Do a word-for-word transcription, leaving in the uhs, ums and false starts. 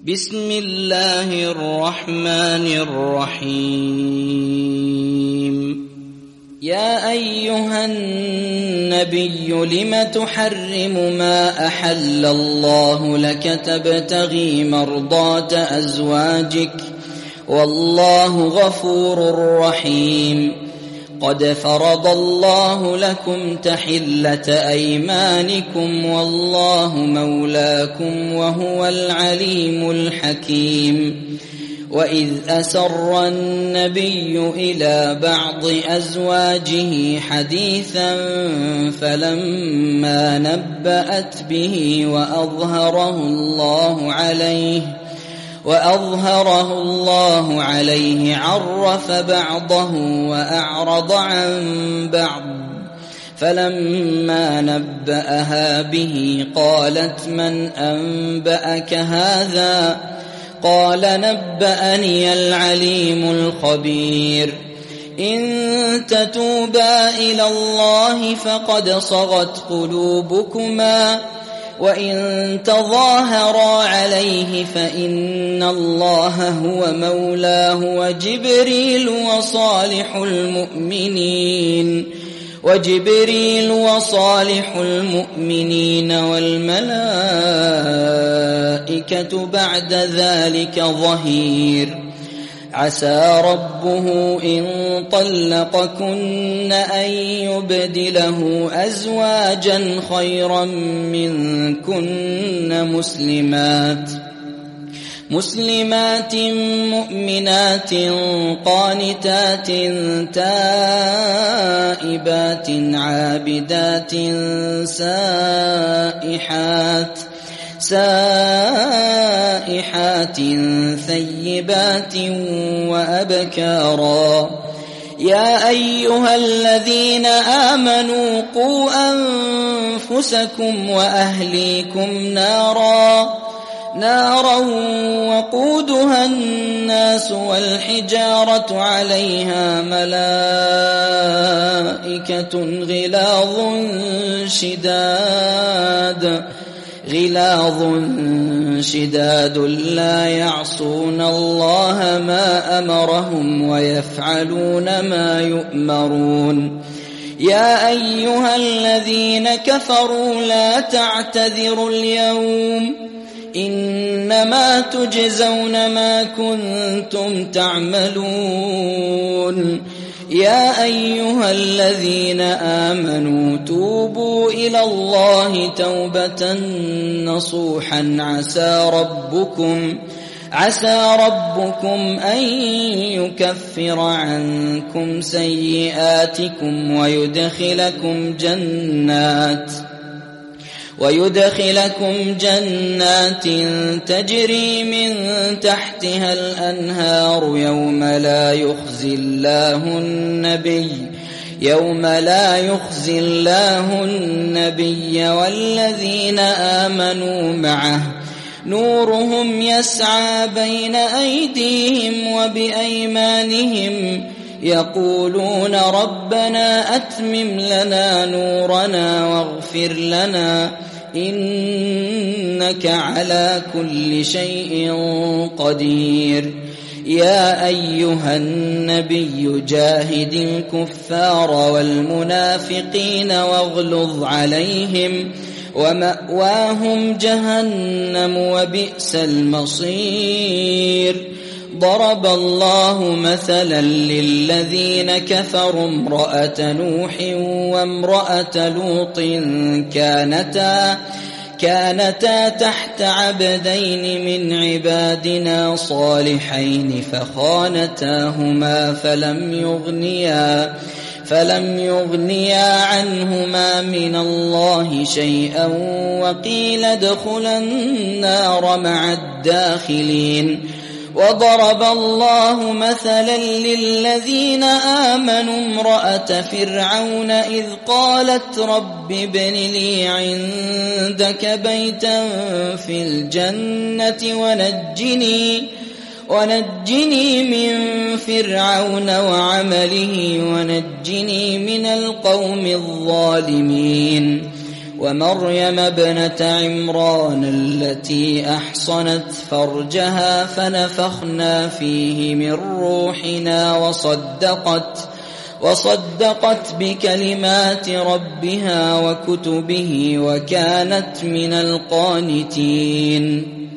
بسم الله الرحمن الرحيم. يا أيها النبي لم تحرم ما أحل الله لك تبتغي مرضات أزواجك والله غفور رحيم. قد فرض الله لكم تحلة أيمانكم والله مولاكم وهو العليم الحكيم. وإذ أسر النبي إلى بعض أزواجه حديثا فلما نبأت به وأظهره الله عليه وأظهره الله عليه عرف بعضه وأعرض عن بعض. فلما نبأها به قالت من أنبأك هذا؟ قال نبأني العليم الخبير. إن تتوبا إلى الله فقد صغت قلوبكما وإن تظاهرا عليه فإن الله هو مولاه وجبريل وصالح المؤمنين وجبريل وصالح المؤمنين والملائكة بعد ذلك ظهير. عسى ربه إن طلقكن أن يبدله أزواجا خيرا منكن مسلمات مسلمات مؤمنات قانتات تائبات عابدات سائحات سائحات ثيبات وأبكارا. يا أيها الذين آمنوا قوا أنفسكم وأهليكم نارا نارا وقودها الناس والحجارة عليها ملائكة غلاظ شداد غلاظ شداد لا يعصون الله ما أمرهم ويفعلون ما يؤمرون. يا أيها الذين كفروا لا تعتذروا اليوم إنما تجزون ما كنتم تعملون. يا أيها الذين آمنوا توبوا إلى الله توبة نصوحا عسى ربكم عسى ربكم أن يكفر عنكم سيئاتكم ويدخلكم جنات ويدخلكم جنات تجري من تحتها الأنهار يوم لا يخزي الله النبي يوم لا يخزي الله النبي والذين آمنوا معه نورهم يسعى بين أيديهم وبأيمانهم يقولون ربنا أتمم لنا نورنا واغفر لنا إنك على كل شيء قدير. يا أيها النبي جاهد الكفار والمنافقين واغلظ عليهم ومأواهم جهنم وبئس المصير. ضرب الله مثلا للذين كفروا امرأة نوح وامرأة لوط كانتا كانتا تحت عبدين من عبادنا صالحين فخانتاهما فلم يغنيا فلم يغنيا عنهما من الله شيئا وقيل ادخلا النار مع الداخلين. وضرب الله مثلا للذين آمنوا امرأة فرعون إذ قالت رب ابن لي عندك بيتا في الجنة ونجني ونجني من فرعون وعمله ونجني من القوم الظالمين. ومريم ابنة عمران التي أحصنت فرجها فنفخنا فيه من روحنا وصدقت وصدقت بكلمات ربها وكتبه وكانت من القانتين